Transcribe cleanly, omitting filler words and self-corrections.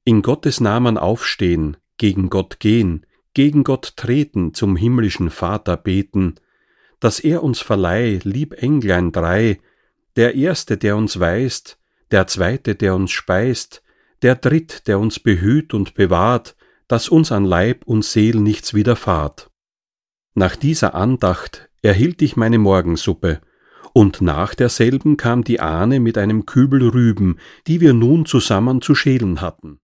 In Gottes Namen aufstehen, gegen Gott gehen, gegen Gott treten, zum himmlischen Vater beten, dass er uns verleih, lieb Englein drei, der Erste, der uns weist, der Zweite, der uns speist, der Dritt, der uns behüt und bewahrt, dass uns an Leib und Seel nichts widerfahrt. Nach dieser Andacht erhielt ich meine Morgensuppe, und nach derselben kam die Ahne mit einem Kübel Rüben, die wir nun zusammen zu schälen hatten.